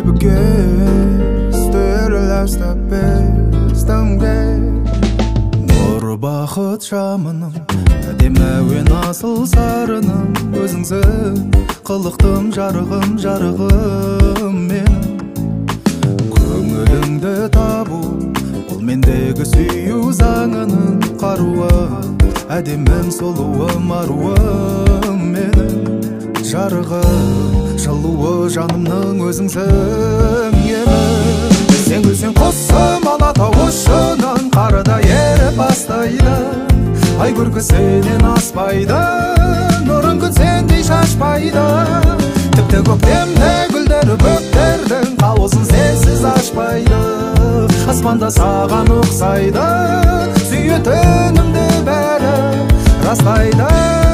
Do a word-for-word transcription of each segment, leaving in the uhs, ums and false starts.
Нұр бақыт шамының әдемі әуен асыл сарының өзіңсің қылықтым жарығым жарығым менің көңіліңді табу ол мендегі сүю заңының қаруы әдемім сұлуым аруым менің жарығым жылуы жанымның өзіңсің емін сен күлсең құсым алатау ұшынан қарыда еріп бастайды ай көркі сенен аспайды нұрын күн сендей шашпайды тіпті көктемде гүлдері бөктердің қауызын сенсіз ашпайды аспанда саған ұқсайды сүйетінімді бәрі растайды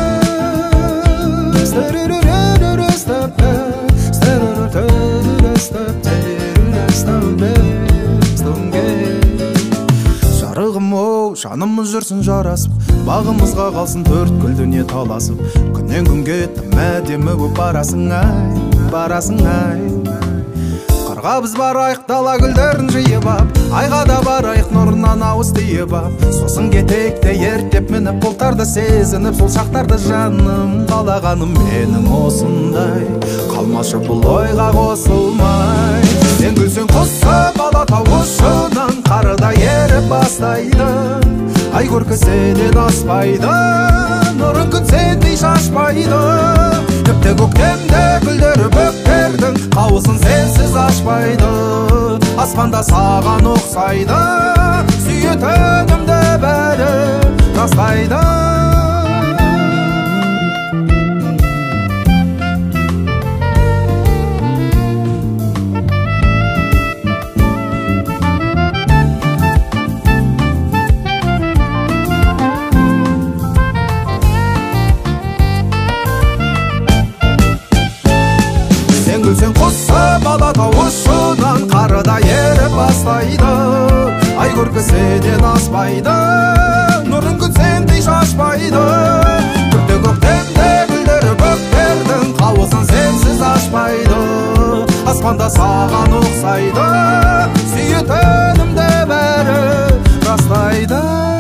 жарығым оу жанымыз жүрсін жарасып бағымызға қалсын төрт гүл дүние таласып күннен күнге тым әдемі боп барасың ай барасың ай қырға біз барайық дала гүлдерін жиып ап айға да барайық нұрынан ауыз тиіп ап сосын кетейік те ерттеп мініп бұлттарды сезініп сол шақтарды жаным қалағаным менің осындай қалмашы бұл ойға қосылмай сен күлсең құсым алатау ұшынан қарыда еріп бастайды ай көркі сенен аспайды нұрын күн сендей шашпайды тіпті көктемде гүлдері бөктердің қауызын сенсіз ашпайды аспанда саған ұқсайды сүйетінімді бәрі растайды күлсең құсым алатау ұшынан қарыда еріп бастайды ай көркі сенен аспайды нұрын күн сендей шашпайды күрте көктемде гүлдері бөктердің қауызын сенсіз ашпайды аспанда саған ұқсайды сүйетінімді бәрі растайды